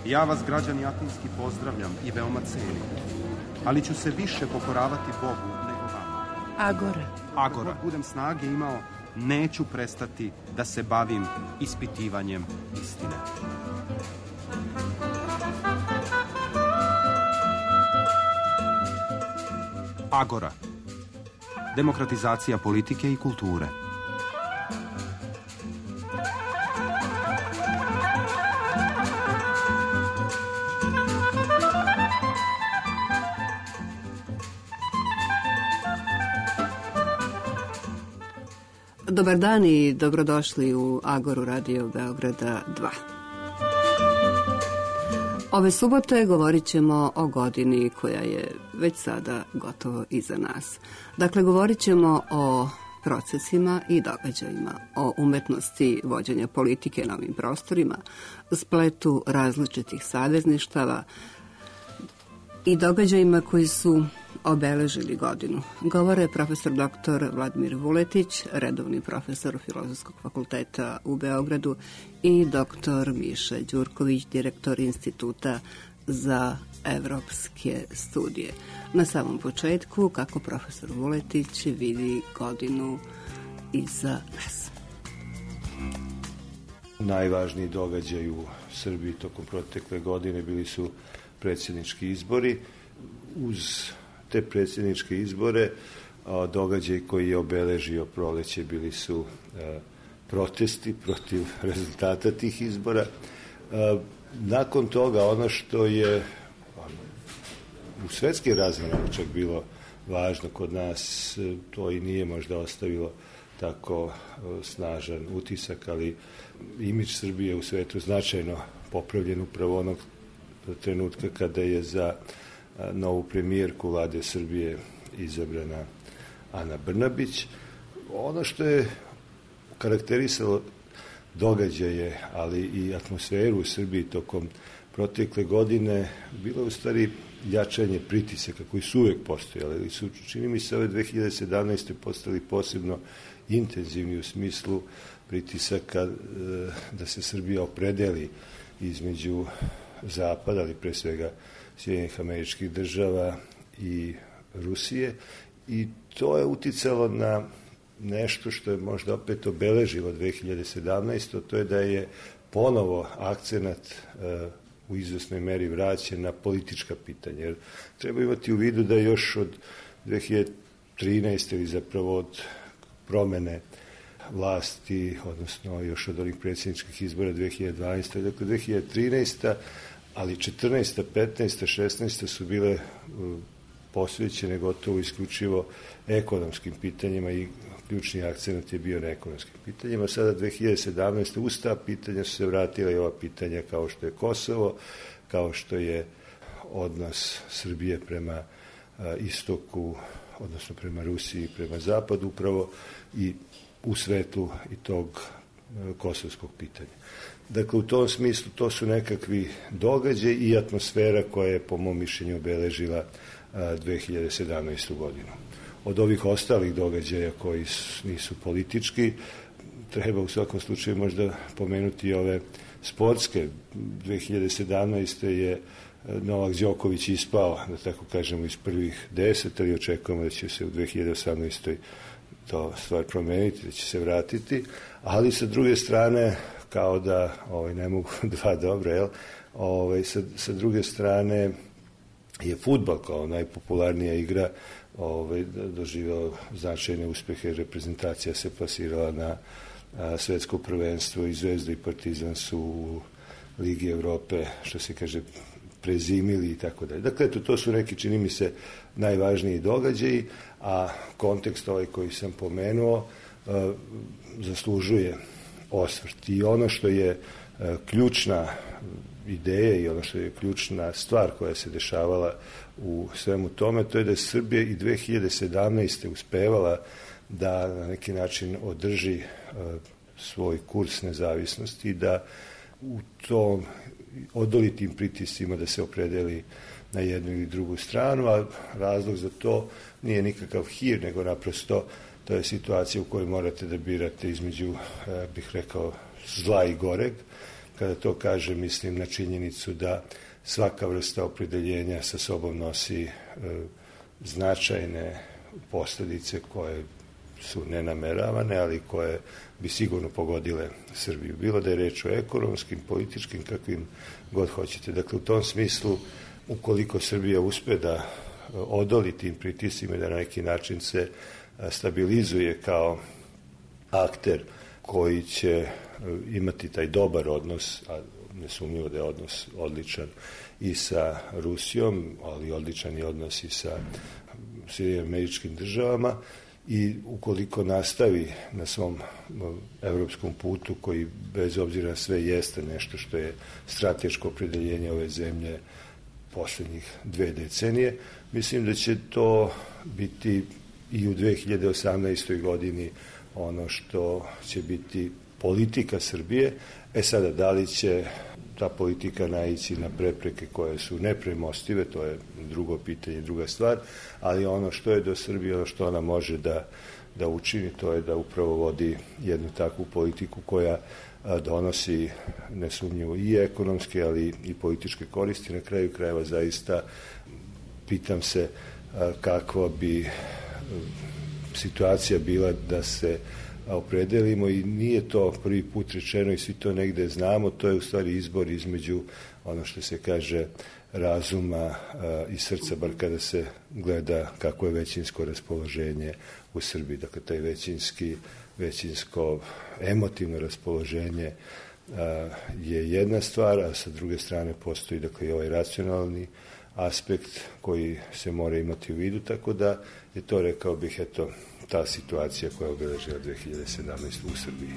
Ja vas, građani Atinski, pozdravljam i veoma cenim, ali ću se više pokoravati Bogu nego vama. Agora. Dok budem snage imao, neću prestati da se bavim ispitivanjem istine. Agora. Demokratizacija politike i kulture. Dobar dan i dobrodošli u Agoru Radio Beograda 2. Ove subote govorit ćemo o godini koja je već sada gotovo iza nas. Dakle, govorit ćemo o procesima i događajima, o umetnosti vođenja politike na ovim prostorima, spletu različitih savezništava i događajima koji su obeležili godinu. Govore profesor dr. Vladimir Vuletić, redovni profesor Filozofskog fakulteta u Beogradu, i dr. Miša Đurković, direktor Instituta za evropske studije. Na samom početku, kako profesor Vuletić vidi godinu iza nas. Najvažniji događaj u Srbiji tokom protekle godine bili su predsjednički izbori. Uz te predsjedničke izbore događaj koji je obeležio proleće bili su protesti protiv rezultata tih izbora. Nakon toga ono što je u svetskim razmjerima čak bilo važno kod nas, to i nije možda ostavilo tako snažan utisak, ali imidž Srbije u svetu značajno popravljen upravo onog trenutka kada je za novu premijerku vlade Srbije izabrana Ana Brnabić. Ono što je karakterisalo događaje, ali i atmosferu u Srbiji tokom protekle godine, bilo je u stvari jačanje pritisaka koji su uvek postojali, ali su, čini mi se, ove 2017. postali posebno intenzivni u smislu pritisaka da se Srbija opredeli između Zapada, ali pre svega Sjedinjenih Američkih Država i Rusije, i to je uticalo na nešto što je možda opet obeležilo 2017. To je da je ponovo akcenat u izvesnoj meri vraćen na politička pitanja. Jer treba imati u vidu da još od 2013. ili zapravo od promene vlasti, odnosno još od onih predsjedničkih izbora 2012. Dakle, 2013. ali 14., 15., 16. su bile posvećene gotovo isključivo ekonomskim pitanjima i ključni akcent je bio na ekonomskim pitanjima. Sada 2017. uz ta pitanja su se vratila i ova pitanja kao što je Kosovo, kao što je odnos Srbije prema istoku, odnosno prema Rusiji, prema zapadu, upravo i u svetlu i tog kosovskog pitanja. Dakle, u tom smislu to su nekakvi događaj i atmosfera koja je, po mom mišljenju, obeležila 2017. godinu. Od ovih ostalih događaja koji nisu politički, treba u svakom slučaju možda pomenuti ove sportske. 2017. je Novak Đoković ispao, da tako kažemo, iz prvih 10, ali očekujemo da će se u 2018. to stvar promeniti, da će se vratiti, ali sa druge strane, kao da ne mogu dva dobra, jel? Sa druge strane je fudbal kao najpopularnija igra doživao značajne uspehe. Reprezentacija se plasirala na svetsko prvenstvo i Zvezda i Partizan su u Ligi Evrope, što se kaže, prezimili i tako dalje. Dakle, to su neki, čini mi se, najvažniji događaji, a kontekst koji sam pomenuo zaslužuje osvrt. I ono što je ključna ideja i ono što je ključna stvar koja se dešavala u svemu tome, to je da je Srbija i 2017. uspevala da na neki način održi svoj kurs nezavisnosti i da u tom odoli tim pritiscima da se opredeli na jednu ili drugu stranu, a razlog za to nije nikakav hir, nego naprosto to je situacija u kojoj morate da birate između, bih rekao, zla i goreg. Kada to kažem, mislim na činjenicu da svaka vrsta opredeljenja sa sobom nosi značajne posljedice koje su nenameravane, ali koje bi sigurno pogodile Srbiju. Bilo da je reč o ekonomskim, političkim, kakvim god hoćete. Dakle, u tom smislu, ukoliko Srbija uspe da odoli tim pritiscima i da na neki način se stabilizuje kao akter koji će imati taj dobar odnos, a nesumnjivo da je odnos odličan i sa Rusijom, ali odličan i odnos i sa Sjedinjenim Državama, i ukoliko nastavi na svom evropskom putu, koji bez obzira na sve jeste nešto što je strateško opredeljenje ove zemlje posljednjih 2 decenije, mislim da će to biti i u 2018. godini ono što će biti politika Srbije. Sada, da li će ta politika naići na prepreke koje su nepremostive, to je drugo pitanje, druga stvar, ali ono što je do Srbije, ono što ona može da učini, to je da upravo vodi jednu takvu politiku koja donosi nesumnjivo i ekonomske, ali i političke koristi. Na kraju krajeva zaista pitam se kakva bi situacija bila da se opredelimo, i nije to prvi put rečeno i svi to negde znamo, to je u stvari izbor između ono što se kaže razuma i srca, bar kada se gleda kako je većinsko raspoloženje u Srbiji. Dakle, taj većinsko emotivno raspoloženje je jedna stvar, a sa druge strane postoji dakle i ovaj racionalni aspekt koji se mora imati u vidu, tako da je to, rekao bih, eto, ta situacija koja je obeležila 2017. u Srbiji.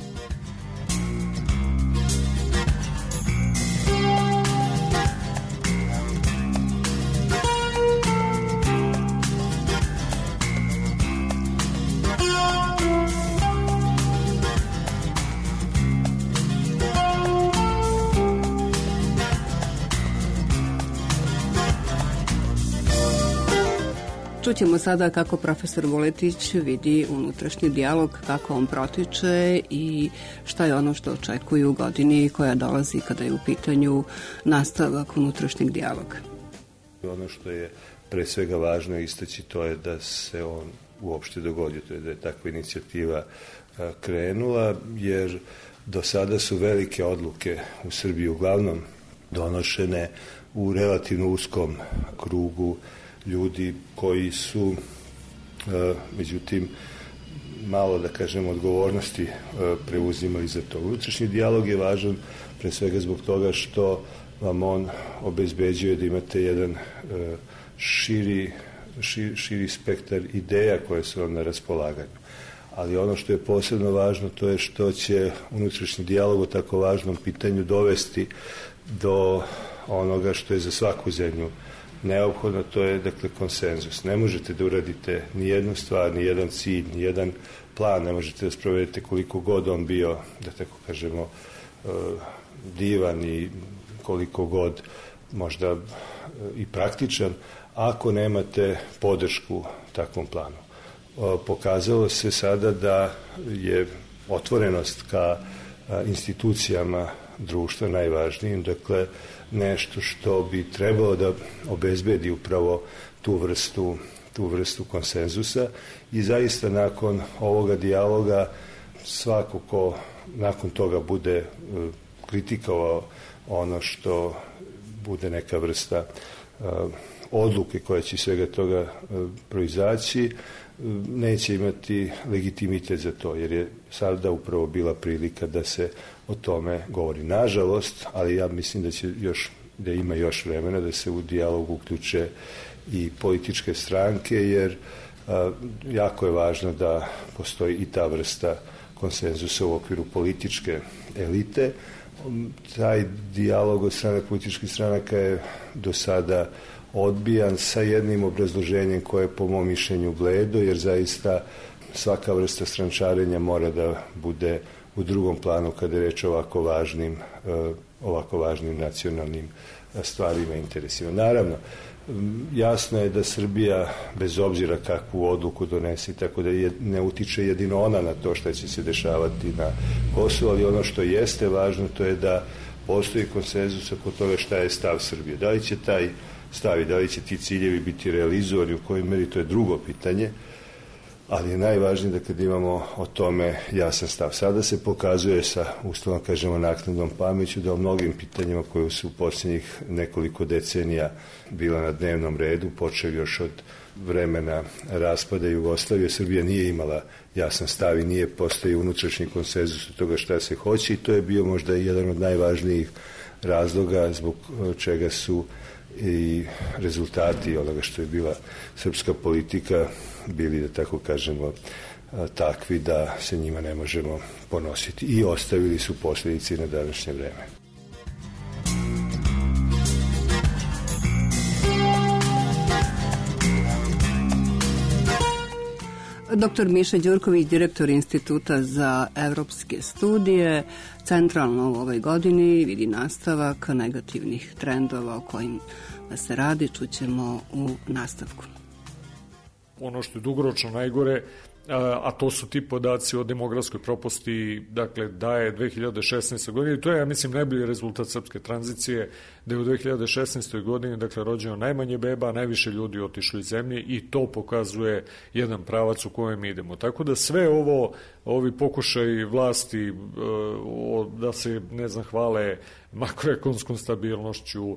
Čućemo sada kako profesor Vuletić vidi unutrašnji dijalog, kako on protiče i šta je ono što očekuju u godini koja dolazi kada je u pitanju nastavak unutrašnjeg dijaloga. Ono što je pre svega važno istaći, to je da se on uopšte dogodio, to je da je takva inicijativa krenula, jer do sada su velike odluke u Srbiji uglavnom donošene u relativno uskom krugu ljudi koji su, međutim, malo, da kažem, odgovornosti preuzimali za to. Unutrašnji dijalog je važan pre svega zbog toga što vam on obezbeđuje da imate jedan širi spektar ideja koje su vam na raspolaganju. Ali ono što je posebno važno, to je što će unutrašnji dijalog o tako važnom pitanju dovesti do onoga što je za svaku zemlju neophodno, to je dakle konsenzus. Ne možete da uradite ni jednu stvar, ni jedan cilj, ni jedan plan, ne možete da sprovedete koliko god on bio, da tako kažemo, divan i koliko god možda i praktičan, ako nemate podršku takvom planu. Pokazalo se sada da je otvorenost ka institucijama društva najvažnijim, dakle nešto što bi trebalo da obezbedi upravo tu vrstu konsenzusa, i zaista nakon ovoga dijaloga svako ko nakon toga bude kritikovao ono što bude neka vrsta odluke koja će svega toga proizaći, neće imati legitimitet za to, jer je sada upravo bila prilika da se o tome govori. Nažalost, ali ja mislim da ima još vremena da se u dijalogu uključe i političke stranke, jer jako je važno da postoji i ta vrsta konsenzusa u okviru političke elite. Taj dijalog od strane političkih stranaka je do sada odbijan sa jednim obrazloženjem koje je po mom mišljenju bledo, jer zaista svaka vrsta strančarenja mora da bude u drugom planu kada je reč o ovako važnim nacionalnim stvarima i interesima. Naravno, Jasno je da Srbija, bez obzira kakvu odluku donesi, tako da ne utiče jedino ona na to što će se dešavati na Kosovu, ali ono što jeste važno to je da postoji konsenzus oko toga šta je stav Srbije. Da li će taj stav i da li će ti ciljevi biti realizovani, u kojoj meri, to je drugo pitanje, ali je najvažnije da kad imamo o tome jasan stav. Sada se pokazuje sa, uslovno kažemo, naknadnom pameću da o mnogim pitanjima koje su u posljednjih nekoliko decenija bila na dnevnom redu, počeo još od vremena raspada Jugoslavije, Srbija nije imala jasan stav i nije postojao unutrašnji konsenzus od toga šta se hoće, i to je bio možda jedan od najvažnijih razloga zbog čega su i rezultati onoga što je bila srpska politika bili, da tako kažemo, takvi da se njima ne možemo ponositi, i ostavili su posljedice na današnje vreme. Dr. Miša Đurković, direktor Instituta za evropske studije, centralno u ovoj godini vidi nastavak negativnih trendova o kojim se radi, čućemo u nastavku. Ono što je dugoročno najgore, a to su ti podaci o demografskoj propasti, dakle, da je 2016. godine, i to je, ja mislim, najbolji rezultat srpske tranzicije, da je u 2016. godini, dakle, rođeno najmanje beba, najviše ljudi otišli iz zemlje, i to pokazuje jedan pravac u kojem idemo. Tako da sve ovi pokušaj vlasti da se, ne znam, hvale makroekonomskom stabilnošću,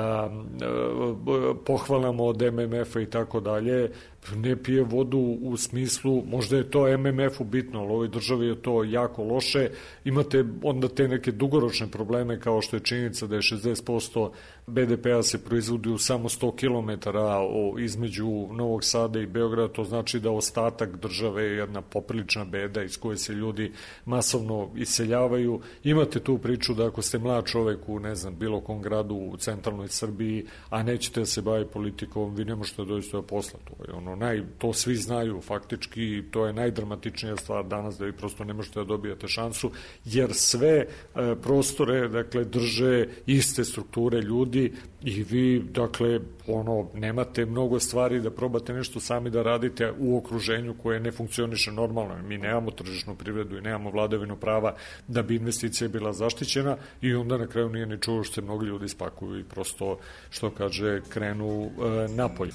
pohvalamo od MMF-a i tako dalje, ne pije vodu u smislu, možda je to MMF-u bitno, ali u ovoj državi je to jako loše. Imate onda te neke dugoročne probleme, kao što je činjenica da je 60% BDP-a se proizvodi u samo 100 km između Novog Sada i Beograda, to znači da ostatak države je jedna poprilična beda iz koje se ljudi masovno iseljavaju. Imate tu priču da ako ste mlad čovek u, ne znam, bilo kom gradu u centralnoj Srbiji, a nećete da se bavi politikom, vi ne možete da dođete do posla. To svi znaju faktički, to je najdramatičnija stvar danas, da vi prosto ne možete da dobijete šansu, jer sve prostore, dakle, drže iste strukture ljudi, i vi, dakle, nemate mnogo stvari da probate nešto sami da radite u okruženju koje ne funkcioniše normalno. Mi nemamo tržišnu privredu i nemamo vladavinu prava da bi investicija bila zaštićena, i onda na kraju nije ni čuo što se mnogi ljudi spakuju i prosto, što kaže, krenu napolje.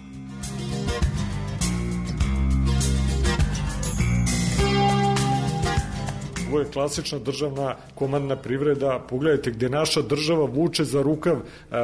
Ovo je klasična državna komandna privreda. Pogledajte gde naša država vuče za rukav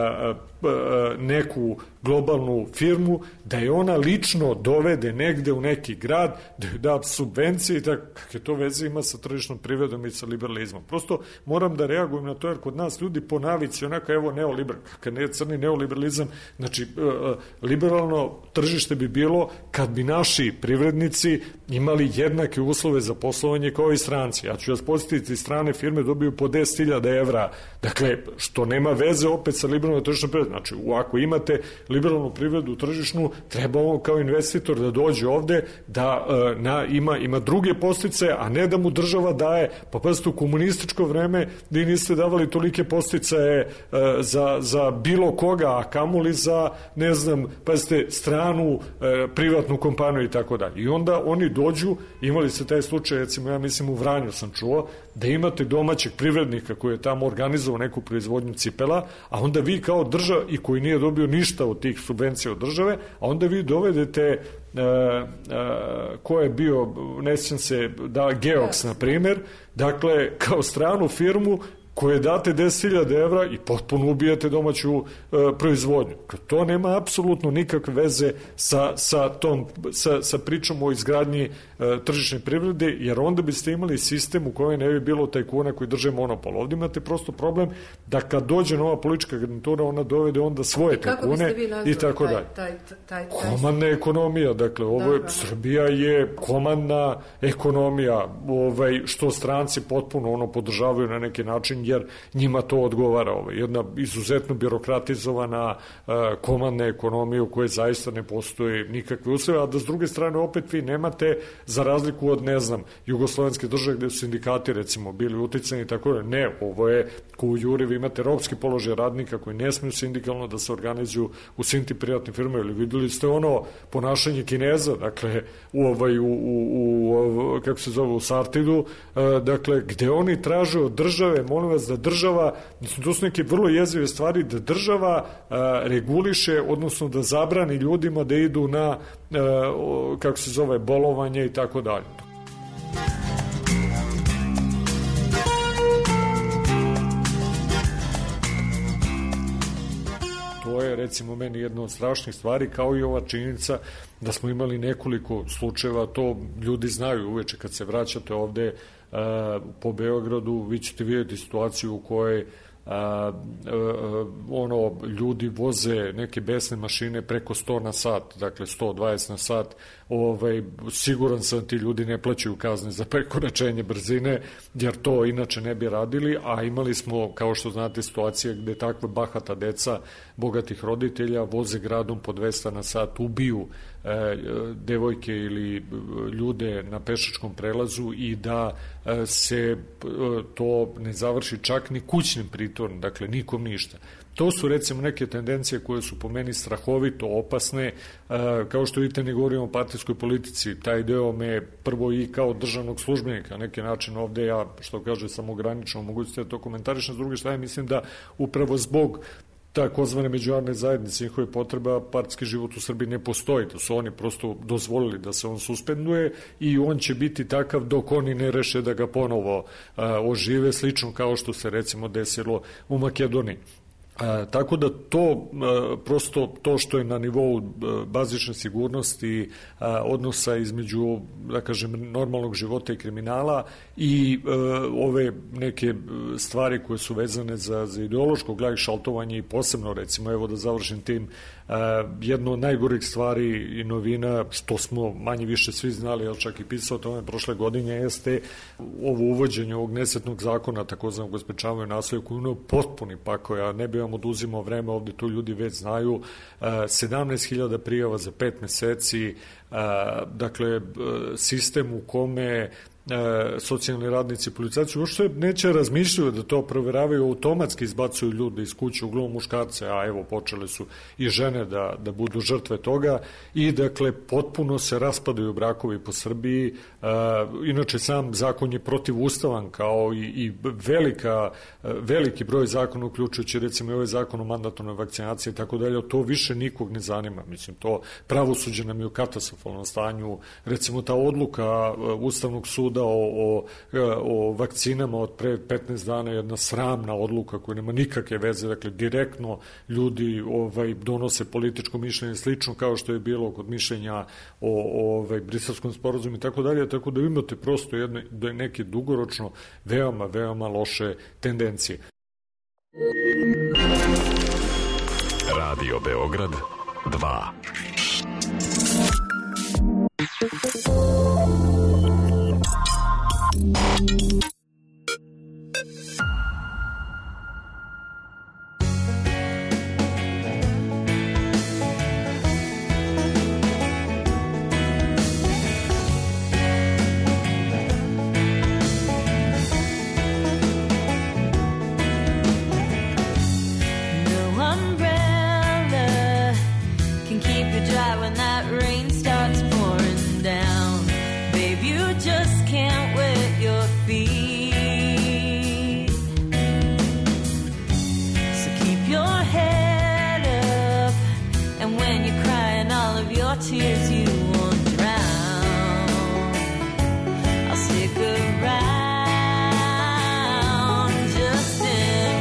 neku globalnu firmu, da je ona lično dovede negde u neki grad, da joj da subvencije i tako. Kakve to veze ima sa tržišnom privredom i sa liberalizmom? Prosto moram da reagujem na to, jer kod nas ljudi po navici, onako, evo, neoliberal, kad ne crni neoliberalizam, znači liberalno tržište bi bilo kad bi naši privrednici imali jednake uslove za poslovanje kao i stranci. Ja ću vas podsjetiti, strane firme dobiju po 10.000 evra, dakle, što nema veze opet sa liberalnom tržišnom privredom. Znači, ako imate liberalnu privredu tržišnu, treba on kao investitor da dođe ovde, da ima druge posticaje, a ne da mu država daje, pa pazite, u komunističko vreme vi niste davali tolike posticaje za bilo koga, a kamoli za, ne znam, pazite, stranu privatnu kompaniju i tako dalje. I onda oni dođu, imali se taj slučaj, recimo, ja mislim u Vranju sam čuo, da imate domaćeg privrednika koji je tamo organizovao neku proizvodnju cipela, a onda vi kao država, i koji nije dobio ništa od tih subvencija od države, a onda vi dovedete ko je bio, ne sjećam se, Geox, na primjer, dakle, kao stranu firmu koje date 10.000 evra i potpuno ubijate domaću proizvodnju. To nema apsolutno nikakve veze sa pričom o izgradnji tržišne privrede, jer onda biste imali sistem u kojem ne bi bilo tajkuna koji drže monopol. Ovdje imate prosto problem da kad dođe nova politička garnitura, ona dovede onda svoje tajkune i tako dalje. Komandna ekonomija, dakle, Srbija je komandna ekonomija, što stranci potpuno podržavaju na neki način, jer njima to odgovara. Jedna izuzetno birokratizovana komandna ekonomija u kojoj zaista ne postoji nikakve uslove, a da s druge strane opet vi nemate, za razliku od, ne znam, jugoslovenske države gde su sindikati recimo bili uticani, tako da ne, ovo je ko u Juri, vi imate ropski položaj radnika koji ne smiju sindikalno da se organizuju u svim tim privatnim firmama, ili videli ste ono ponašanje Kineza, dakle kako se zove, u Sartidu, dakle gde oni traže od države, molim vas da država, mislim, to su neke vrlo jezive stvari, da država reguliše, odnosno da zabrani ljudima da idu na kako se zove, bolovanje i tako dalje. To je recimo meni jedna od strašnih stvari, kao i ova činjenica da smo imali nekoliko slučajeva, to ljudi znaju uveče kad se vraćate ovde po Beogradu, vi ćete vidjeti situaciju u kojoj ljudi voze neke besne mašine preko 100 na sat, dakle 120 na sat, siguran sam ti ljudi ne plaćaju kazne za prekoračenje brzine, jer to inače ne bi radili, a imali smo, kao što znate, situacije gde takve bahata deca bogatih roditelja voze gradom po 200 na sat, ubiju devojke ili ljude na pešačkom prelazu i da se to ne završi čak ni kućnim pritvorom, dakle nikom ništa. To su recimo neke tendencije koje su po meni strahovito opasne, kao što vidite ne govorimo o partijskoj politici, taj deo me prvo i kao državnog službenika, na neki način ovde ja, što kaže, sam ograničeno mogućnosti da to komentarišem, s druge strane mislim da upravo zbog takozvane međunarodne zajednice, njihove potreba, partijski život u Srbiji ne postoji, da su oni prosto dozvolili da se on suspenduje i on će biti takav dok oni ne reše da ga ponovo ožive, slično kao što se recimo desilo u Makedoniji. Tako da to, prosto to što je na nivou bazične sigurnosti, odnosa između, da kažem, normalnog života i kriminala i ove neke stvari koje su vezane za ideološko gleichschaltovanje i posebno, recimo, evo da završim tim, jedno od najgorih stvari i novina, što smo manje više svi znali, ali čak i pisao o tome prošle godine, jeste ovo uvođenje ovog nesretnog zakona, takozvanog o sprečavanju nasilja, koji je potpuni pakao, ja ne bih vam oduzimao vreme, ovde to ljudi već znaju, 17.000 prijava za 5 meseci, dakle, sistem u kome socijalni radnici i policajci uopšte neće razmišljaju da to proveravaju, automatski izbacuju ljude iz kuće, uglavnom muškarce, a evo počele su i žene da budu žrtve toga i dakle potpuno se raspadaju brakovi po Srbiji. Inače sam zakon je protivustavan kao i veliki broj zakona, uključujući recimo i ovaj zakon o mandatornoj vakcinaciji i tako dalje, to više nikog ne zanima. Mislim, to pravosuđe nam je u katastrofalnom stanju, recimo ta odluka Ustavnog suda o vakcinama od pre 15 dana, jedna sramna odluka koja nema nikakve veze, dakle direktno ljudi donose političko mišljenje, slično kao što je bilo kod mišljenja o Briselskom sporazumu i tako dalje, tako da imate prosto neke dugoročno veoma loše tendencije. Radio Beograd 2. Tears you won't drown. I'll stick around just in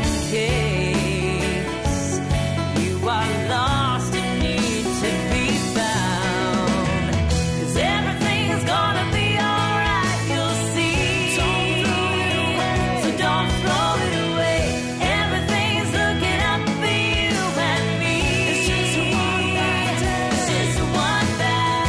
case you are lost and need to be found. 'Cause everything's gonna be alright, you'll see. So don't throw it away. Everything's looking up for you and me. It's just one bad day. It's just one bad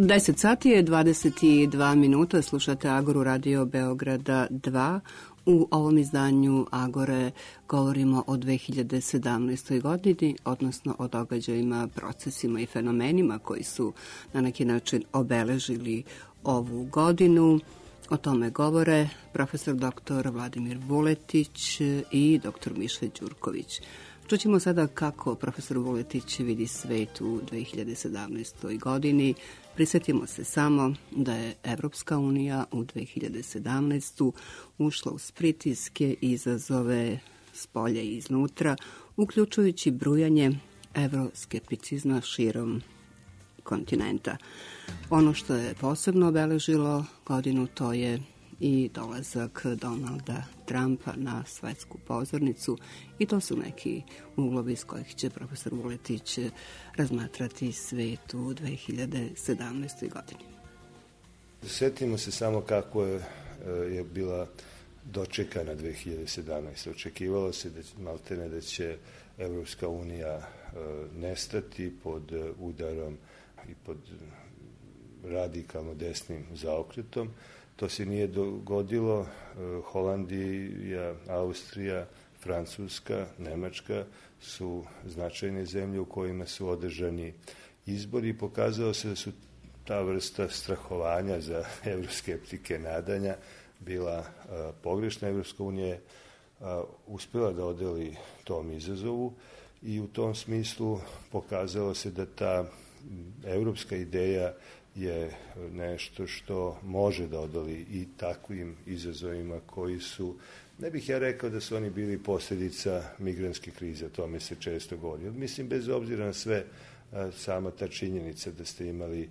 10 sati je 22 minuta, slušate Agoru Radio Beograda 2. U ovom izdanju Agore govorimo o 2017. godini, odnosno o događajima, procesima i fenomenima koji su na neki način obeležili ovu godinu. O tome govore profesor dr. Vladimir Vuletić i dr. Miša Đurković. Čućemo sada kako profesor Vuletić vidi svet u 2017. godini. Prisjetimo se samo da je Evropska unija u 2017. ušla uz pritiske, izazove s polja i iznutra, uključujući brujanje evroskepticizma širom kontinenta. Ono što je posebno obeležilo godinu, to je i dolazak Donalda Trumpa na svetsku pozornicu i to su neki uglovi iz kojih će profesor Vuletić razmatrati svet u 2017. godini. Sjetimo se samo kako je bila dočekana 2017. Očekivalo se maltene da će Evropska unija nestati pod udarom i pod radikalno desnim zaokretom. To se nije dogodilo. Holandija, Austrija, Francuska, Nemačka su značajne zemlje u kojima su održani izbori i pokazalo se da su ta vrsta strahovanja za evroskeptike, nadanja bila pogrešna. Evropska unija je uspjela da odeli tom izazovu i u tom smislu pokazalo se da ta evropska ideja je nešto što može da odoli i takvim izazovima koji su, ne bih ja rekao da su oni bili posljedica migrantske krize, o tome se često govori. Mislim, bez obzira na sve, sama ta činjenica da ste imali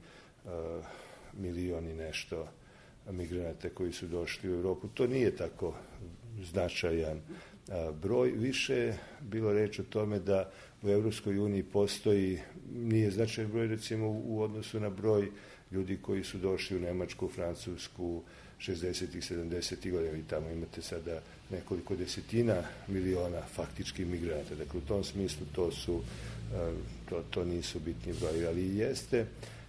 milion i nešto migranata koji su došli u Europu, to nije tako značajan broj. Više je bilo reč o tome da u Evropskoj uniji postoji, nije značajan broj recimo u odnosu na broj ljudi koji su došli u Nemačku, Francusku, 60-ih, 70-ih godina, i tamo imate sada nekoliko desetina miliona faktičkih migranata. Dakle, u tom smislu to nisu bitni broji, ali jeste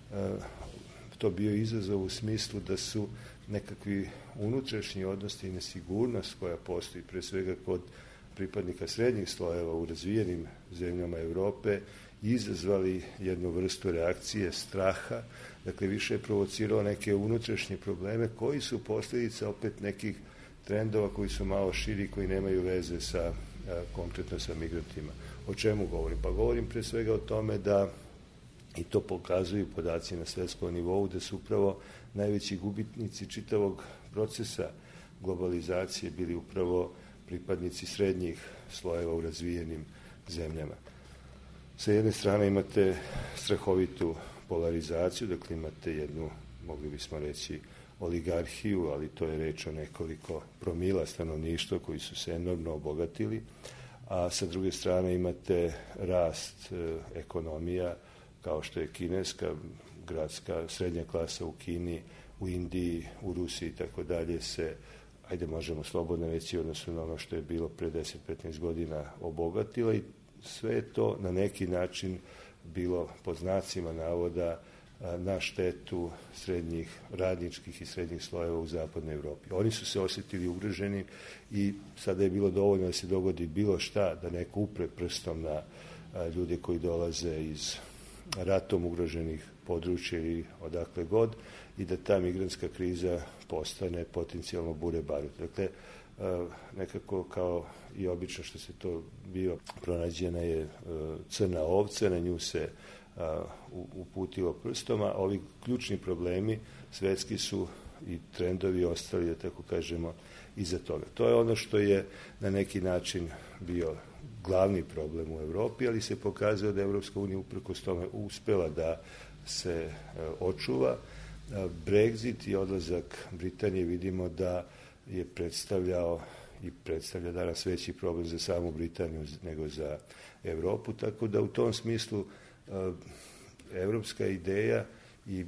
to bio izazov u smislu da su nekakvi unutrašnji odnosi i nesigurnost koja postoji, pre svega kod pripadnika srednjih slojeva u razvijenim zemljama Evrope, izazvali jednu vrstu reakcije, straha, dakle više je provocirao neke unutrašnje probleme koji su posljedica opet nekih trendova koji su malo širi, koji nemaju veze sa konkretno sa migrantima. O čemu govorim? Pa govorim pre svega o tome da, i to pokazuju podaci na svetskom nivou, da su upravo najveći gubitnici čitavog procesa globalizacije bili upravo pripadnici srednjih slojeva u razvijenim zemljama. Sa jedne strane imate strahovitu polarizaciju, dakle imate jednu, mogli bismo reći, oligarhiju, ali to je reč o nekoliko promila stanovništva koji su se enormno obogatili, a sa druge strane imate rast ekonomija kao što je kineska, gradska, srednja klasa u Kini, u Indiji, u Rusiji i tako dalje se, ajde možemo slobodno reći, odnosno na ono što je bilo pre 10-15 godina obogatila, i sve je to na neki način bilo pod znacima navoda na štetu srednjih, radničkih i srednjih slojeva u zapadnoj Evropi. Oni su se osjetili ugroženi i sada je bilo dovoljno da se dogodi bilo šta, da neko upre prstom na ljude koji dolaze iz ratom ugroženih područja i odakle god, i da ta migrantska kriza postane potencijalno bure barut. Dakle, nekako kao i obično što se to bio, pronađena je crna ovca, na nju se uputilo prstom, a ovi ključni problemi svetski su i trendovi ostali, da tako kažemo, iza toga. To je ono što je na neki način bio glavni problem u Evropi, ali se pokazao da je Evropska unija uprkos tome uspela da se očuva. Brexit i odlazak Britanije vidimo da je predstavljao i predstavlja danas veći problem za samu Britaniju nego za Evropu, tako da u tom smislu evropska ideja i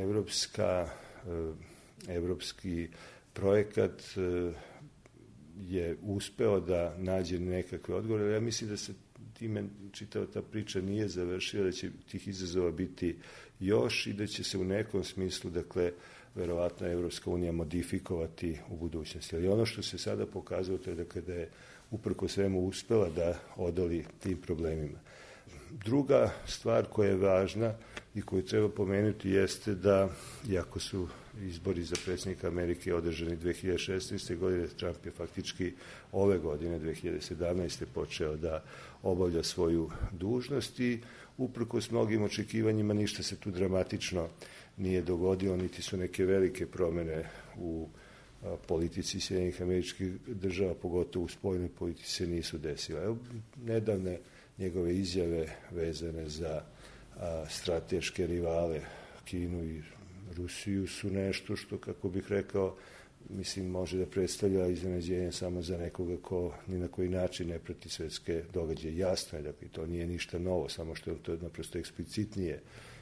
evropski projekat je uspeo da nađe nekakve odgovore. Ja mislim da se time čitava ta priča nije završila, da će tih izazova biti još i da će se u nekom smislu, dakle, verovatno Evropska unija modifikovati u budućnosti. Ali ono što se sada pokazuje, to je dakle, da je uprko svemu uspela da odoli tim problemima. Druga stvar koja je važna i koju treba pomenuti jeste da, iako su izbori za predsjednika Amerike održani 2016. godine, Trump je faktički ove godine, 2017. počeo da obavlja svoju dužnost i uprkos mnogim očekivanjima ništa se tu dramatično nije dogodilo, niti su neke velike promene u politici Sjedinjenih Američkih Država, pogotovo u spoljnoj politici, se nisu desile. Evo, nedavne njegove izjave vezane za strateške rivale Kinu i Rusiju su nešto što, kako bih rekao, mislim, može da predstavlja iznenađenje samo za nekoga ko ni na koji način ne prati svetske događaje. Jasno je da to nije ništa novo, samo što je to naprosto eksplicitnije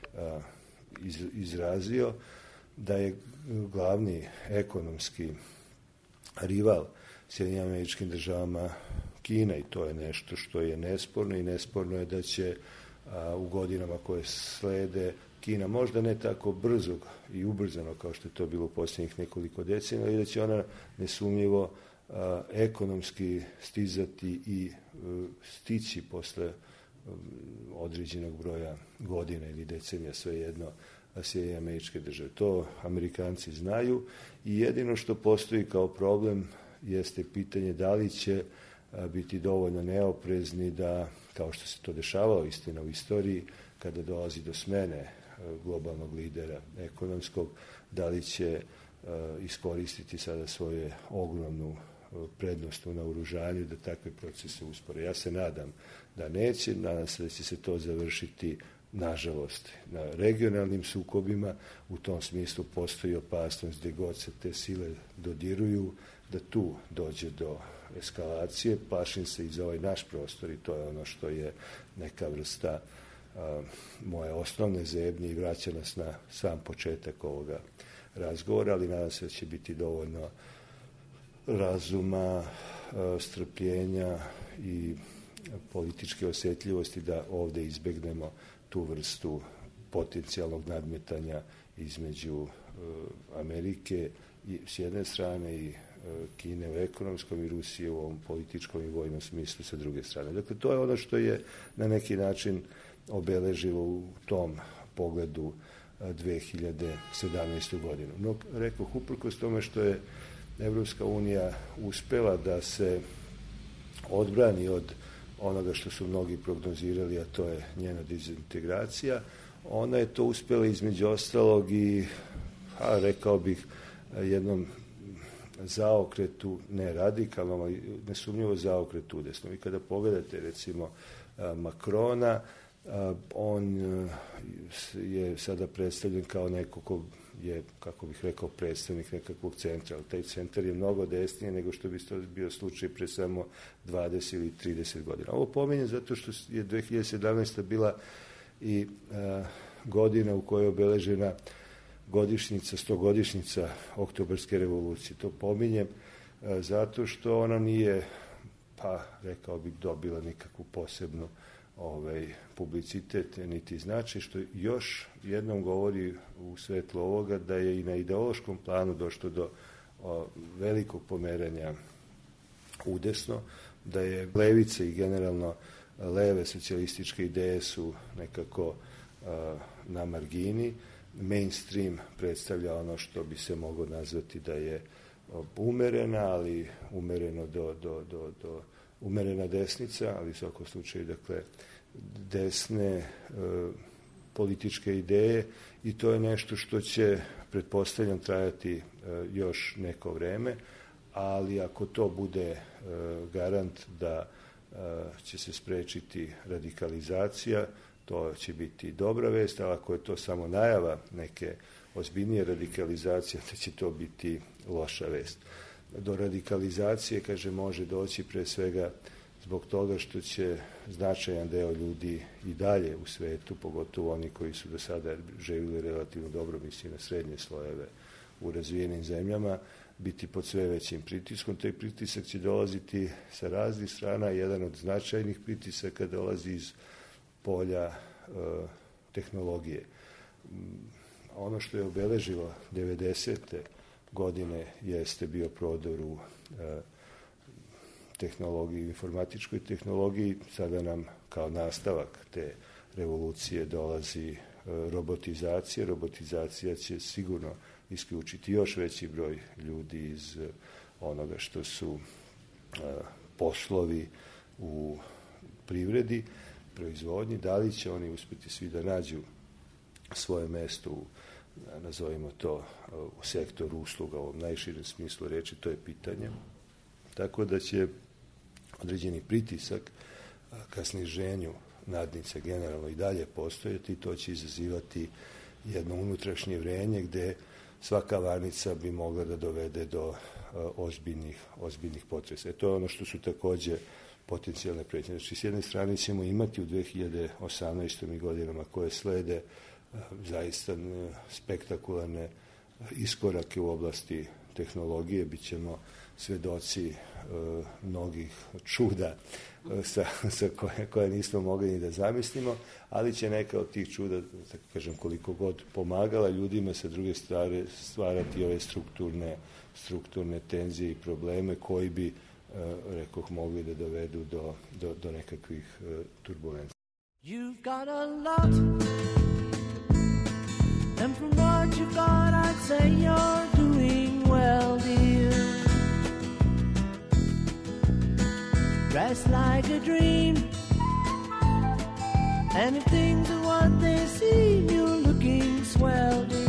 izrazio, da je glavni ekonomski rival Sjedinjenim Američkim Državama Kina, i to je nešto što je nesporno, i nesporno je da će u godinama koje slede Kina možda ne tako brzo i ubrzano kao što je to bilo u posljednjih nekoliko decenija, ali da će ona nesumnjivo ekonomski stizati i stići posle određenog broja godina ili decenija, svejedno, Sjedinjene Američke Države. To Amerikanci znaju i jedino što postoji kao problem jeste pitanje da li će biti dovoljno neoprezni da, kao što se to dešavalo istina u istoriji, kada dolazi do smene globalnog lidera ekonomskog, da li će iskoristiti sada svoje ogromnu prednost u naoružanju da takve procese uspore. Ja se nadam da neće, nadam se da će se to završiti, nažalost, na regionalnim sukobima. U tom smislu postoji opasnost gde god se te sile dodiruju, da tu dođe do eskalacije. Plašim se i za ovaj naš prostor i to je ono što je neka vrsta moje osnovne zebnje i vraća nas na sam početak ovoga razgovora, ali nadam se da će biti dovoljno razuma, strpljenja i političke osjetljivosti da ovde izbegnemo tu vrstu potencijalnog nadmetanja između Amerike s jedne strane i Kine u ekonomskom i Rusije u ovom političkom i vojnom smislu sa druge strane. Dakle, to je ono što je na neki način obeležilo u tom pogledu 2017. godinu. No, rekoh, uprkos tome što je Evropska unija uspela da se odbrani od onoga što su mnogi prognozirali, a to je njena dezintegracija, ona je to uspela između ostalog i, rekao bih, jednom zaokretu, ne radikalnom, ali nesumnjivo zaokretu udesno. I kada pogledate, recimo, Makrona, on je sada predstavljen kao neko ko je, kako bih rekao, predstavnik nekakvog centra, ali taj centar je mnogo desnije nego što bi to bio slučaj pre samo 20 ili 30 godina. Ovo pominjem zato što je 2017. bila i godina u kojoj je obeležena godišnjica, 100-godišnjica Oktobarske revolucije. To pominjem zato što ona nije, rekao bih, dobila nikakvu posebnu publicitet niti značaj, što još jednom govori u svetlu ovoga da je i na ideološkom planu došlo do velikog pomeranja udesno, da je levice i generalno leve socijalističke ideje su nekako na margini. Mainstream predstavlja ono što bi se moglo nazvati da je umerena, ali umerena desnica, ali u svakom slučaju, dakle, desne političke ideje, i to je nešto što će, pretpostavljam, trajati još neko vreme, ali ako to bude garant da će se sprečiti radikalizacija, to će biti dobra vest, ali ako je to samo najava neke ozbiljnije radikalizacije, da će to biti loša vest. Do radikalizacije, kaže, može doći pre svega zbog toga što će značajan deo ljudi i dalje u svetu, pogotovo oni koji su do sada živjeli relativno dobro, mislim na srednje slojeve u razvijenim zemljama, biti pod sve većim pritiskom. Taj pritisak će dolaziti sa raznih strana. Jedan od značajnih pritisaka dolazi iz polja tehnologije. Ono što je obeležilo 90. godine jeste bio prodor u tehnologiji, informatičkoj tehnologiji. Sada nam kao nastavak te revolucije dolazi robotizacija. Robotizacija će sigurno isključiti još veći broj ljudi iz onoga što su poslovi u privredi, proizvodnji. Da li će oni uspjeti svi da nađu svoje mesto u, nazovimo to, u sektoru usluga, u ovom najširem smislu reči, to je pitanje. Tako da će određeni pritisak ka sniženju nadnice generalno i dalje postojati, to će izazivati jedno unutrašnje vrenje gde svaka varnica bi mogla da dovede do ozbiljnih potresa. To je ono što su takođe potencijalne pretnje. Znači, s jedne strane ćemo imati u 2018. godinama koje slede zaista spektakularne iskorake u oblasti tehnologije, bit ćemo svedoci mnogih čuda sa koje nismo mogli ni da zamislimo, ali će neka od tih čuda, tako kažem, koliko god pomagala ljudima, sa druge strane stvarati ove strukturne tenzije i probleme koji bi, rekoh, mogli da dovedu do nekakvih turbulencija. You've got a lot, and from what you've got, I'd say you're doing well, dear. Dressed like a dream, and if things are what they seem, you're looking swell, dear.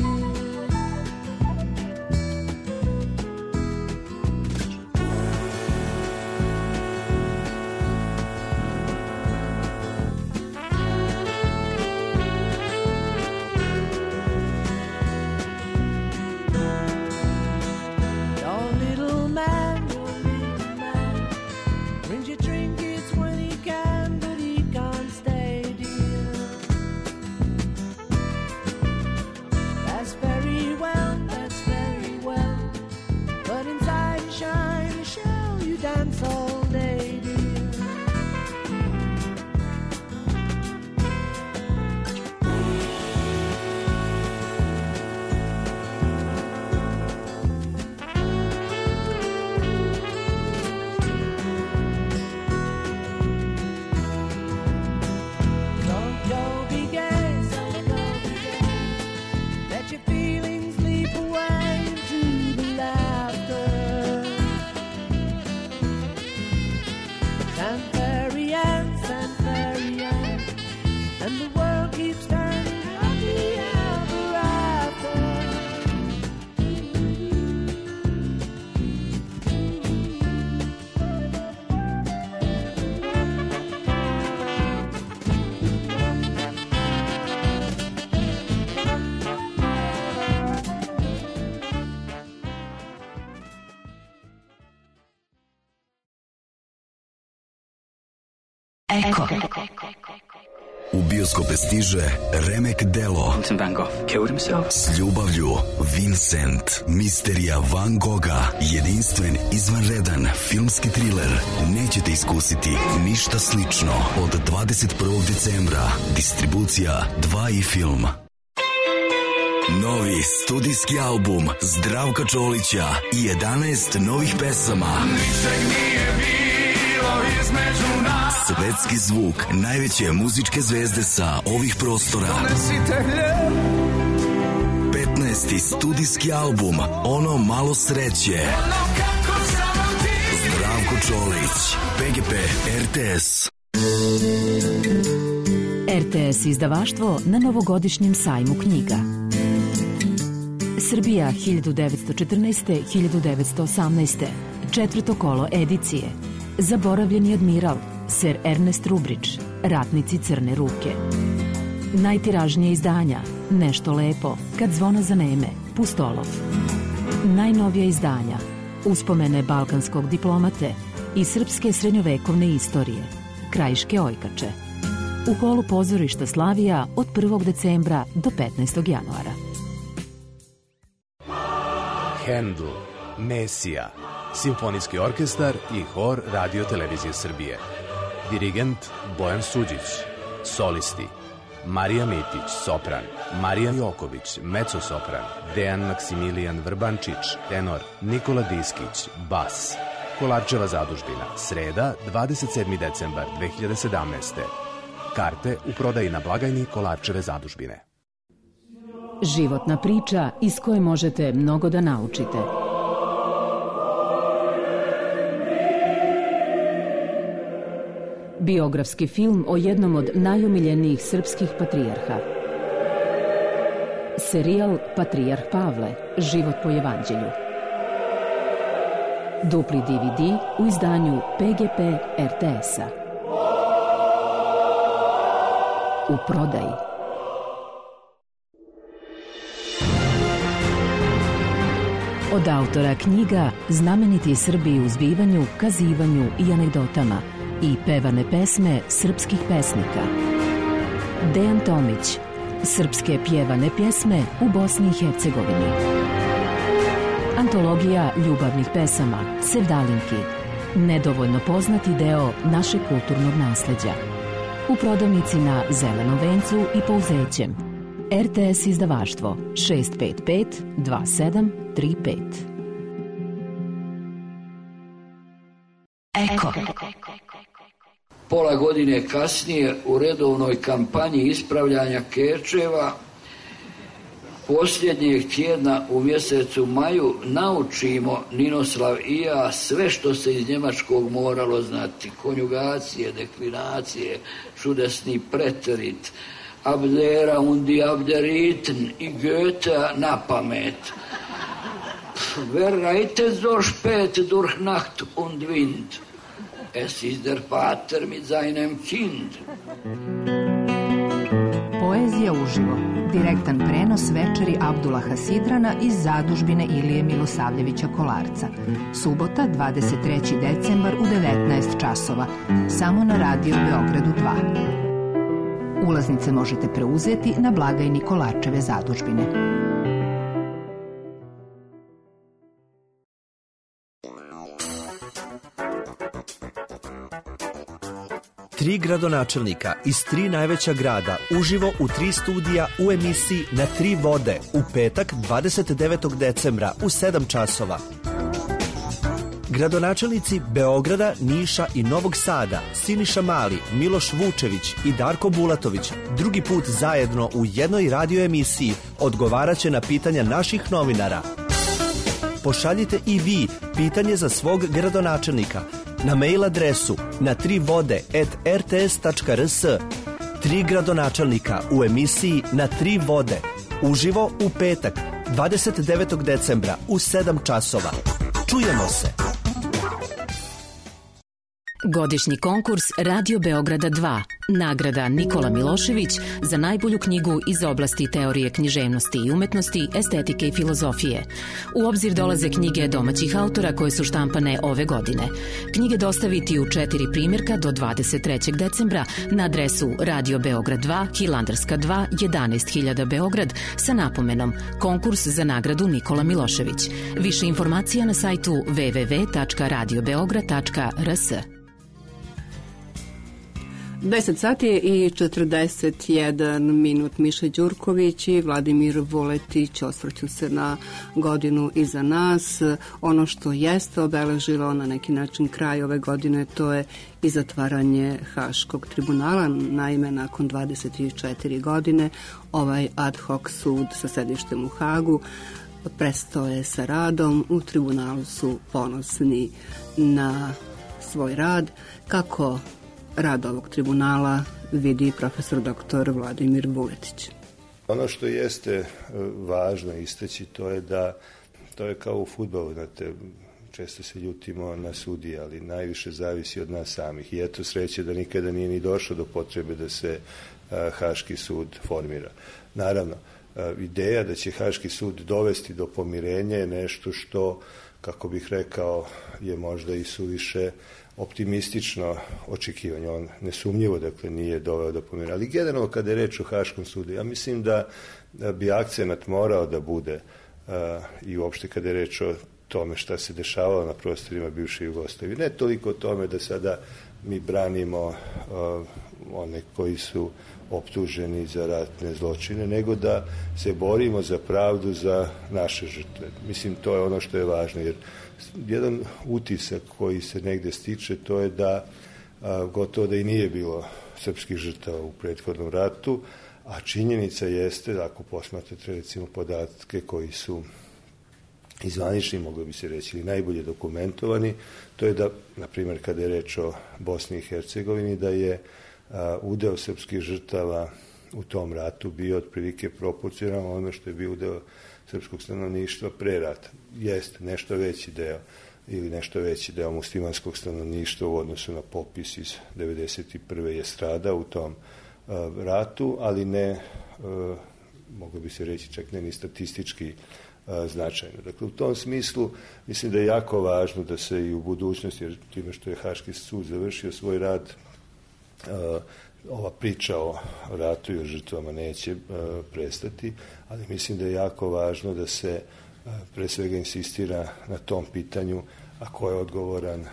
Eko. U bioskope stiže remek delo. Van Gogh killed himself. S ljubavlju Vincent, misterija Van Gogha, jedinstven, izvanredan filmski triler. Nećete iskusiti ništa slično. Od 21. decembra distribucija 2i film. Novi studijski album Zdravka Čolića i 11 novih pesama. Ničeg nije bilo između nas. Svetski zvuk najveće muzičke zvezde sa ovih prostora. Donesite hljeb. 15. studijski album Ono malo sreće. Ono kako samo ti. Zdravko Čolić, PGP RTS. RTS izdavaštvo na novogodišnjem sajmu knjiga. Srbija 1914-1918. Četvrto kolo edicije. Zaboravljeni admiral, Sir Ernest Rubrić, Ratnici crne ruke. Najtiražnije izdanja, Nešto lepo, Kad zvona zaneme, Pustolov. Najnovija izdanja, Uspomene balkanskog diplomate i srpske srednjovekovne istorije, Krajiške ojkače. U holu pozorišta Slavija od 1. decembra do 15. januara. Handel, Mesija, simfonijski orkestar i hor Radio Televizije Srbije. Dirigent Bojan Suđić. Solisti Marija Mitić, sopran, Marija Joković, mezzo-sopran, Dejan Maksimilijan Vrbančić, tenor, Nikola Diskić, bas. Kolarčeva zadužbina, sreda, 27. decembar 2017. Karte u prodaji na blagajni Kolarčeve zadužbine. Životna priča iz koje možete mnogo da naučite. Biografski film o jednom od najomiljenijih srpskih patrijarha. Serijal Patrijarh Pavle, život po evanđelju. Dupli DVD u izdanju PGP RTS-a. U prodaji. Od autora knjiga Znameniti Srbi u zbivanju, kazivanju i anegdotama i pevane pesme srpskih pesnika. Dejan Tomić. Srpske pjevane pjesme u Bosni i Hercegovini. Antologija ljubavnih pesama Sevdalinki. Nedovoljno poznati deo našeg kulturnog nasleđa. U prodavnici na Zelenom vencu i Pouzećem. RTS izdavaštvo 655 2735. Eko. Pola godine kasnije u redovnoj kampanji ispravljanja kečeva posljednjeg tjedna u mjesecu maju naučimo Ninoslav i ja sve što se iz njemačkog moralo znati. Konjugacije, deklinacije, čudesni preterit, Abdera und die Abderiten i Goethe na pamet. Wer reitet so spät durch Nacht und Wind? Es ist der Vater mit seinem Kind. Poezija uživo. Direktan prenos večeri Abdullaha Sidrana iz zadužbine Ilije Milosavljevića Kolarca. Subota, 23. decembar u 19 časova. Samo na Radio Beogradu 2. Ulaznice možete preuzeti na blagajni Kolarčeve zadužbine. Tri gradonačelnika iz tri najveća grada uživo u 3 studija u emisiji Na 3 vode u petak 29. decembra u 7 časova. Gradonačelnici Beograda, Niša i Novog Sada, Siniša Mali, Miloš Vučević i Darko Bulatović drugi put zajedno u jednoj radio emisiji odgovaraće na pitanja naših novinara. Pošaljite i vi pitanje za svog gradonačelnika na mail adresu na 3vode@rts.rs. 3 gradonačelnika u emisiji Na 3 vode uživo u petak 29. decembra u 7 časova. Čujemo se! Godišnji konkurs Radio Beograda 2. Nagrada Nikola Milošević za najbolju knjigu iz oblasti teorije književnosti i umetnosti, estetike i filozofije. U obzir dolaze knjige domaćih autora koje su štampane ove godine. Knjige dostaviti u 4 primjerka do 23. decembra na adresu Radio Beograd 2, Hilandarska 2, 11.000 Beograd sa napomenom Konkurs za nagradu Nikola Milošević. Više informacija na sajtu www.radiobeograd.rs. 10 sati i 41 minut. Miša Đurković i Vladimir Vuletić osvrću se na godinu iza nas. Ono što jeste obeležilo na neki način kraj ove godine, to je i zatvaranje Haškog tribunala. Naime, nakon 24 godine ovaj ad hoc sud sa sedištem u Hagu prestao je sa radom. U tribunalu su ponosni na svoj rad. Kako rad ovog tribunala vidi profesor dr. Vladimir Vuletić? Ono što jeste važno istaći, to je da to je kao u fudbalu, znate, često se ljutimo na sudije, ali najviše zavisi od nas samih. I eto sreće da nikada nije ni došlo do potrebe da se Haški sud formira. Naravno, ideja da će Haški sud dovesti do pomirenja je nešto što, kako bih rekao, je možda i suviše optimistično očekivanje. On nesumnjivo, dakle, nije doveo do pomirenja. Ali generalno, kada je reč o Haškom sudu, ja mislim da bi akcenat morao da bude i uopšte kada je reč o tome šta se dešavalo na prostorima bivše Jugoslavije. Ne toliko o tome da sada mi branimo one koji su optuženi za ratne zločine, nego da se borimo za pravdu za naše žrtve. Mislim, to je ono što je važno, jer jedan utisak koji se negde stiče, to je da gotovo da i nije bilo srpskih žrtava u prethodnom ratu, a činjenica jeste, ako posmatrate recimo podatke koji su izvanični, moglo bi se reći, ili najbolje dokumentovani, to je da, na primjer, kada je reč o Bosni i Hercegovini, da je udeo srpskih žrtava u tom ratu bio otprilike proporcionalno ono što je bio udeo srpskog stanovništva pre rata. Jeste nešto veći deo ili nešto veći deo muslimanskog stanovništva u odnosu na popis iz 1991. je strada u tom ratu, ali ne, moglo bi se reći čak ne ni statistički značajno. Dakle, u tom smislu mislim da je jako važno da se i u budućnosti, jer time što je Haški sud završio svoj rad, ova priča o ratu i o žrtvama neće prestati, ali mislim da je jako važno da se pre svega insistira na tom pitanju, a ko je odgovoran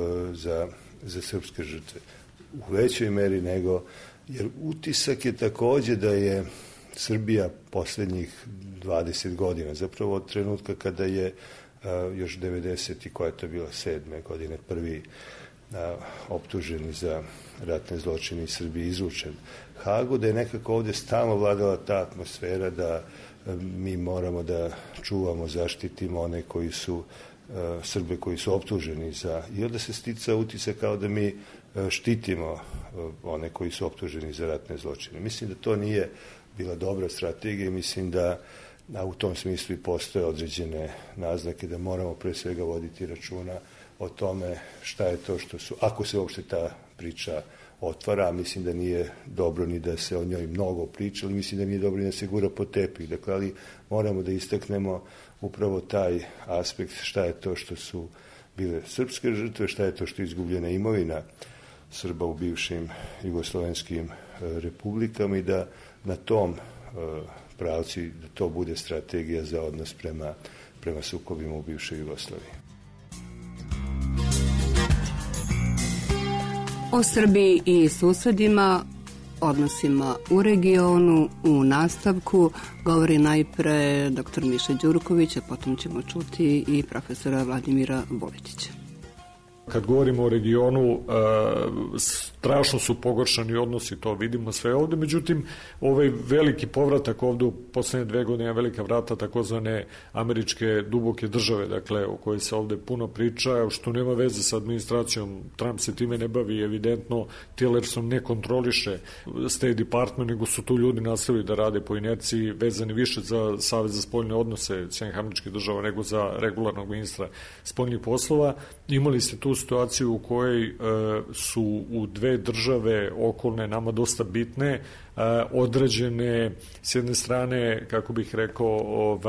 za srpske žrtve. U većoj meri nego, jer utisak je takođe da je Srbija poslednjih 20 godina, zapravo od trenutka kada je još 90. i koja je to bila 7. godine prvi optuženi za ratne zločine iz Srbije izvučen Hagu, da je nekako ovde stalno vladala ta atmosfera da mi moramo da čuvamo, zaštitimo one koji su Srbe koji su optuženi za, i onda se stica utisak kao da mi štitimo one koji su optuženi za ratne zločine. Mislim da to nije bila dobra strategija i mislim da u tom smislu i postoje određene naznake da moramo pre svega voditi računa o tome šta je to što su, ako se uopšte ta priča otvara, a mislim da nije dobro ni da se o njoj mnogo priča, ali mislim da nije dobro ni da se gura po tepih. Dakle, ali moramo da istaknemo upravo taj aspekt šta je to što su bile srpske žrtve, šta je to što je izgubljena imovina Srba u bivšim jugoslovenskim republikama i da na tom pravci da to bude strategija za odnos prema sukobima u bivšoj Jugoslaviji. O Srbiji i susedima, odnosima u regionu, u nastavku, govori najpre dr. Miša Đurković, a potom ćemo čuti i profesora Vladimira Vuletića. Kad govorimo o regionu, strašno su pogoršani odnosi, to vidimo sve ovde, međutim, ovaj veliki povratak ovde u poslednje 2 godine, velika vrata takozvane američke duboke države, dakle, o kojoj se ovde puno priča, što nema veze sa administracijom, Trump se time ne bavi, evidentno, Tillerson ne kontroliše State Department, nego su tu ljudi nastavili da rade po inerciji, vezani više za Savez za spoljne odnose Sjedinjenih američkih država nego za regularnog ministra spoljnih poslova. Imali ste tu situaciju u kojoj su u 2 države okolne nama dosta bitne, određene s jedne strane, kako bih rekao,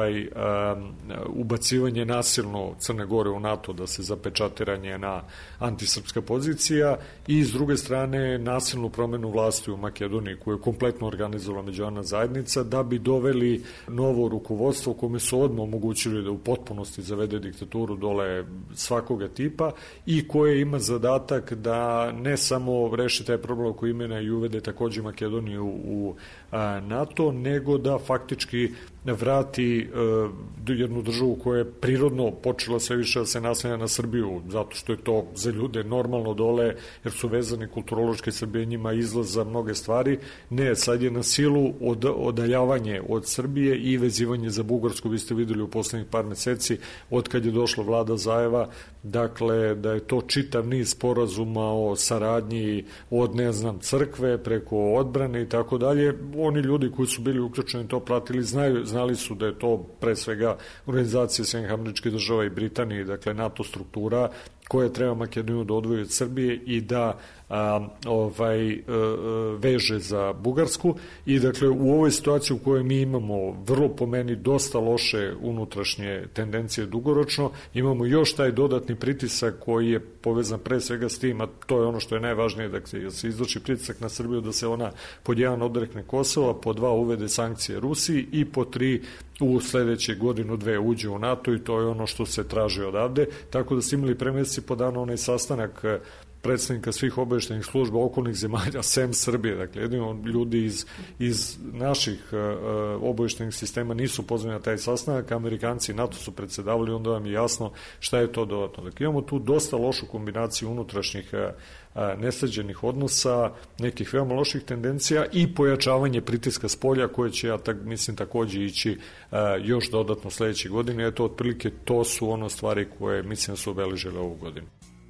ubacivanje nasilno Crne Gore u NATO, da se zapečatira njena antisrpska pozicija, i s druge strane nasilnu promenu vlasti u Makedoniji, koju je kompletno organizovala međunarodna zajednica, da bi doveli novo rukovodstvo kome su odmah omogućili da u potpunosti zavede diktaturu dole svakoga tipa i koje ima zadatak da ne samo reši taj problem koji imena i uvede takođe Makedoniju u NATO, nego da faktički vrati jednu državu koja je prirodno počela sve više da se naslanja na Srbiju, zato što je to za ljude normalno dole, jer su vezani kulturološki, Srbije njima izlaz za mnoge stvari. Ne, sad je na silu odaljavanje od Srbije i vezivanje za Bugarsku. Vi ste videli u poslednjih par meseci od kad je došla vlada Zajeva, dakle da je to čitav niz sporazuma o saradnji od, ne znam, crkve preko odbrane i tako dalje. Oni ljudi koji su bili uključeni to pratili, znali su da je to pre svega organizacija Sjedinjenih američkih država i Britanije, dakle NATO struktura koje treba Makedoniju da odvoji od Srbije i da veže za Bugarsku. I dakle u ovoj situaciji u kojoj mi imamo vrlo po meni dosta loše unutrašnje tendencije dugoročno, imamo još taj dodatni pritisak koji je povezan pre svega s tim, a to je ono što je najvažnije, da se izvrši pritisak na Srbiju da se ona pod 1 odrekne Kosova, pod 2 uvede sankcije Rusiji i pod 3 u sledeće godinu 2 uđe u NATO, i to je ono što se traži odavde. Tako da ste imali pre meseci po dana onaj sastanak predstavnika svih obaveštajnih služba okolnih zemalja sem Srbije. Dakle, jedino ljudi iz naših obaveštajnih sistema nisu pozvani na taj sastanak, Amerikanci i NATO su predsedavali, onda vam je jasno šta je to dodatno. Dakle, imamo tu dosta lošu kombinaciju unutrašnjih nesređenih odnosa, nekih veoma loših tendencija i pojačavanje pritiska s polja koje će, mislim, takođe ići još dodatno sledeće godine. Eto, otprilike, to su ono stvari koje, mislim, su obeležile ovu godinu.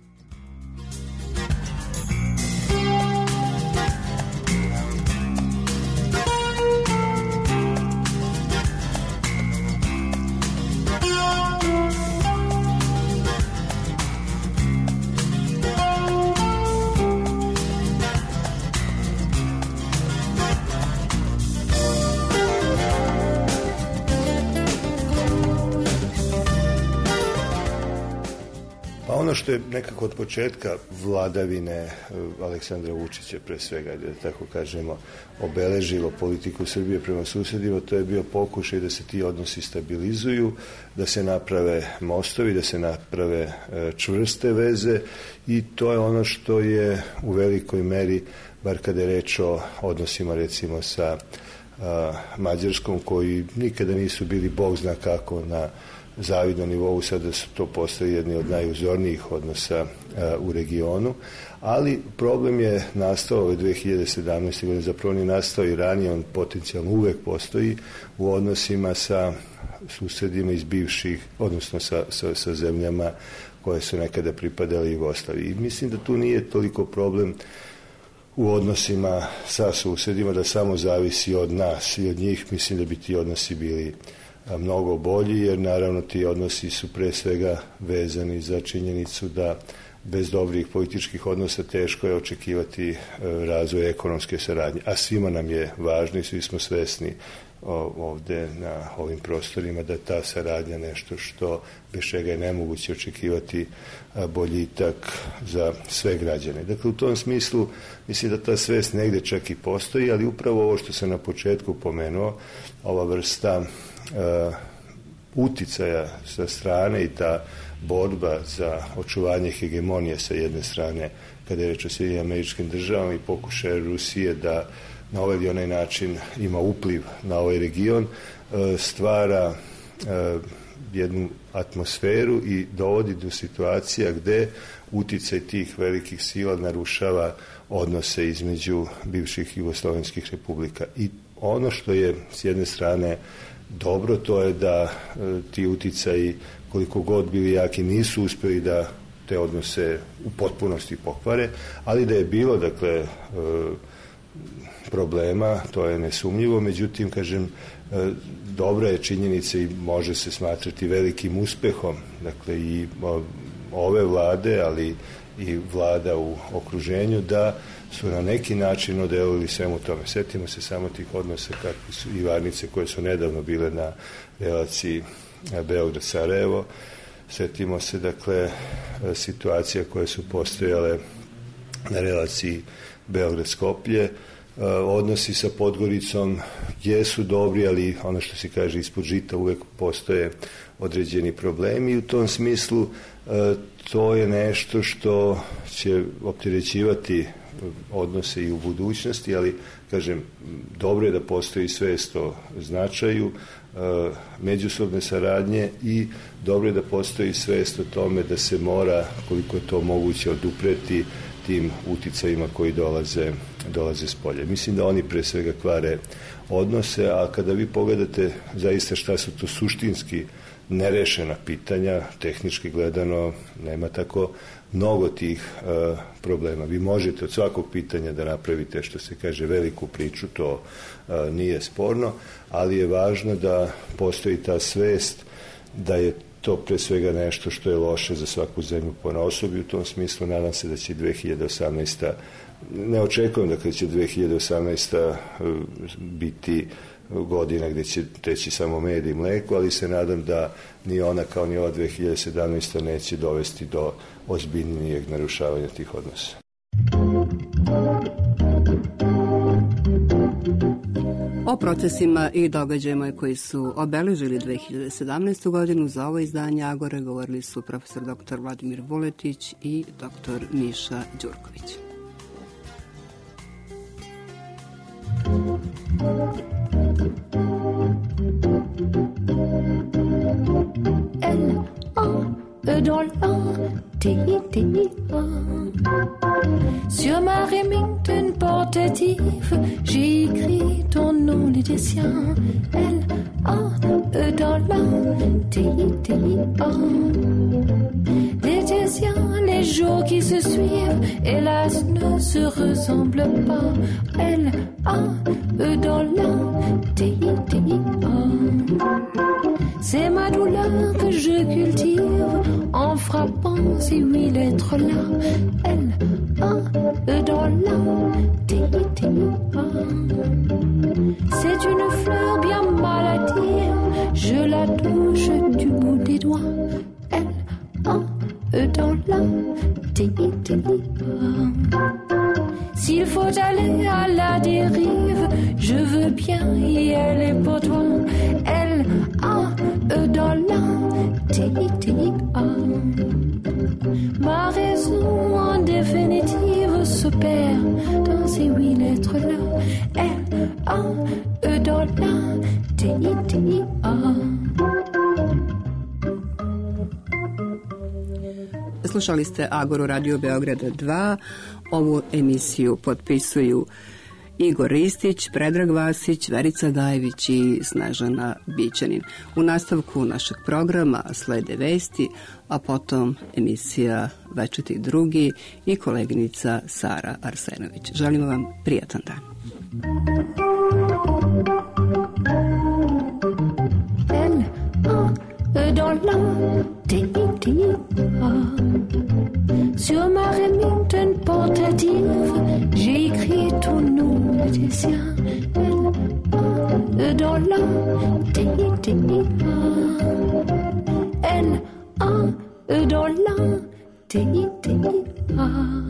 Ono što je nekako od početka vladavine Aleksandra Vučića, pre svega, da tako kažemo, obeležilo politiku Srbije prema susedima, to je bio pokušaj da se ti odnosi stabilizuju, da se naprave mostovi, da se naprave čvrste veze, i to je ono što je u velikoj meri, bar kada je reč o odnosima recimo sa Mađarskom, koji nikada nisu bili bog zna kako na zavidnom nivou, sada su to postali jedni od najuzornijih odnosa u regionu, ali problem je nastao ove 2017. godine, zapravo on je nastao i ranije, on potencijalno uvek postoji u odnosima sa susedima iz bivših, odnosno sa zemljama koje su nekada pripadale Jugoslaviji. I mislim da tu nije toliko problem u odnosima sa susedima, da samo zavisi od nas i od njih. Mislim da bi ti odnosi bili mnogo bolji, jer naravno ti odnosi su pre svega vezani za činjenicu da bez dobrih političkih odnosa teško je očekivati razvoj ekonomske saradnje, a svima nam je važno i svi smo svesni ovde na ovim prostorima da ta saradnja nešto što bez čega je nemoguće očekivati boljitak za sve građane. Dakle, u tom smislu mislim da ta svest negde čak i postoji, ali upravo ovo što sam na početku pomenuo, ova vrsta uticaja sa strane i ta borba za očuvanje hegemonije sa jedne strane kada je reč o Sjedinjenim Američkim Državama i pokušaje Rusije da na ovaj ili onaj način ima upliv na ovaj region, stvara jednu atmosferu i dovodi do situacija gde uticaj tih velikih sila narušava odnose između bivših jugoslovenskih republika. I ono što je s jedne strane dobro, to je da ti uticaji, koliko god bili jaki, nisu uspeli da te odnose u potpunosti pokvare, ali da je bilo, dakle, problema, to je nesumnjivo, međutim, kažem, dobra je činjenica i može se smatrati velikim uspehom, dakle, i ove vlade, ali i vlada u okruženju, da su na neki način odelili svemu tome. Setimo se samo tih odnosa kakvi su i varnice koje su nedavno bile na relaciji Beograd-Sarajevo. Setimo se, dakle, situacija koje su postojale na relaciji Beograd-Skoplje. Odnosi sa Podgoricom jesu dobri, ali ono što se kaže ispod žita uvek postoje određeni problemi i u tom smislu to je nešto što će opterećivati odnose i u budućnosti, ali, kažem, dobro je da postoji svest o značaju međusobne saradnje i dobro je da postoji svest o tome da se mora, koliko je to moguće, odupreti tim uticajima koji dolaze s polja. Mislim da oni pre svega kvare odnose, a kada vi pogledate zaista šta su to suštinski nerešena pitanja, tehnički gledano nema tako mnogo tih problema. Vi možete od svakog pitanja da napravite, što se kaže, veliku priču, to nije sporno, ali je važno da postoji ta svest da je to pre svega nešto što je loše za svaku zemlju ponaosob i u tom smislu nadam se da će 2018. Ne očekujem da će 2018. biti godina gde će teći samo med i mleko, ali se nadam da ni ona kao ni ova 2017. neće dovesti do ozbiljnijeg narušavanja tih odnosa. O procesima i događajima koji su obeležili 2017. godinu za ovo izdanje Agore govorili su profesor dr. Vladimir Vuletić i dr. Miša Đurković. Dans l'A-T-I-T-I-A. Sur ma Remington portative, j'ai écrit ton nom, Laetitia. L-A-E dans l'A-T-I-T-I-A. Laetitia, les jours qui se suivent, hélas, ne se ressemblent pas. L-A-E dans l'A-T-I-T-I-A. C'est ma douleur que je cultive en frappant ces 8 lettres-là. L-A-E dans la T-I-T-I-A. C'est une fleur bien maladive, je la touche du bout des doigts. L-A-E dans la T-I-T-I-A. S'il faut aller à la dérive, je veux bien y aller pour toi. L-A-E dans la T-I-T-I-A. Ma raison en définitive se perd dans ces 8 lettres-là. L-A-E dans la T-I-T-I-A. Slušali ste Agoru Radio Beograda 2. Ovu emisiju potpisuju Igor Ristić, Predrag Vasić, Verica Gajević i Snežana Bićanin. U nastavku našeg programa slede vesti, a potom emisija Večiti drugi i koleginica Sara Arsenović. Želimo vam prijatan dan. Dans la T-I-T-I-A. Sur ma Remington portative, j'ai écrit ton nom, Laetitia. L-A-E dans la T-I-T-I-A. L-A-E dans la T-I-T-I-A.